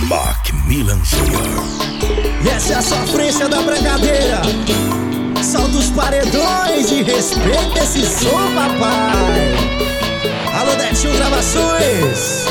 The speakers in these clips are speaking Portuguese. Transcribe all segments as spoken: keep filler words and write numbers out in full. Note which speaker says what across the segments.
Speaker 1: Macmillan Júnior.
Speaker 2: E essa é a sofrência da brincadeira. Solta os paredões e respeita esse som, papai. Alô, Detinho Gravações.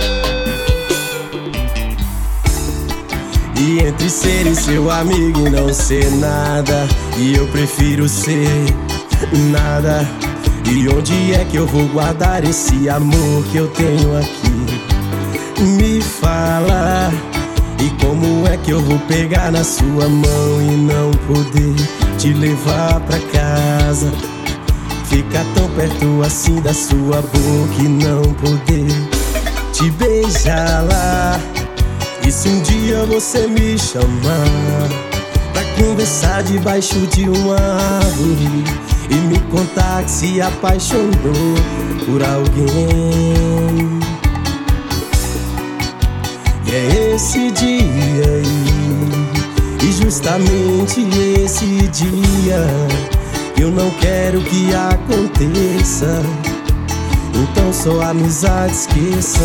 Speaker 2: E entre ser seu amigo e não ser nada, e eu prefiro ser nada. E onde é que eu vou guardar esse amor que eu tenho aqui? Me fala. E como é que eu vou pegar na sua mão e não poder te levar pra casa? Ficar tão perto assim da sua boca e não poder te beijar lá. E se um dia você me chamar pra conversar debaixo de uma árvore e me contar que se apaixonou por alguém, e é esse dia aí, e justamente esse dia eu não quero que aconteça. Então só amizade esqueça.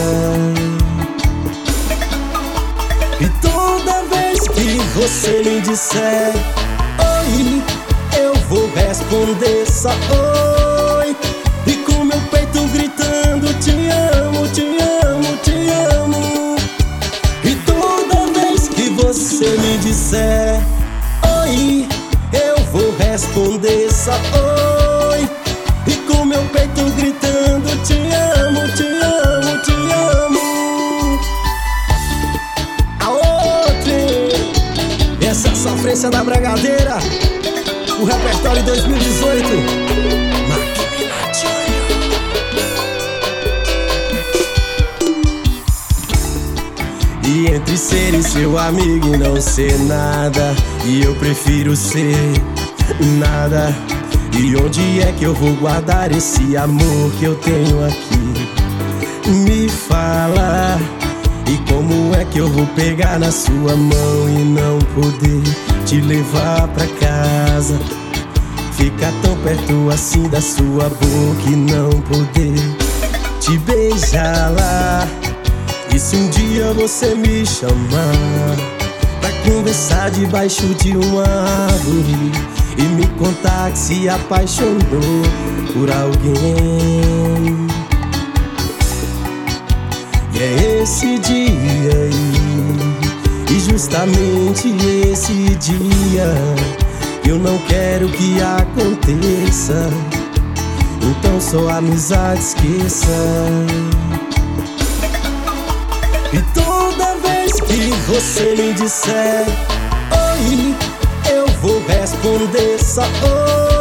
Speaker 2: E toda vez que você me disser oi, eu vou responder só oi. E com meu peito gritando te amo, te amo, te amo. E toda vez que você me disser oi, eu vou responder só oi. E com meu peito gritando te amo, te amo, te amo. Essa é a sofrência da bragadeira. O repertório dois mil e dezoito. Macmillan Júnior. E entre ser seu amigo e não ser nada, e eu prefiro ser nada. E onde é que eu vou guardar esse amor que eu tenho aqui? Me fala. E como é que eu vou pegar na sua mão e não poder te levar pra casa? Ficar tão perto assim da sua boca e não poder te beijar lá. E se um dia você me chamar pra conversar debaixo de uma árvore e me contar que se apaixonou por alguém, e é esse dia aí, e justamente esse dia eu não quero que aconteça. Então só amizade esqueça. E toda vez que você me disser oi, eu vou responder só oi.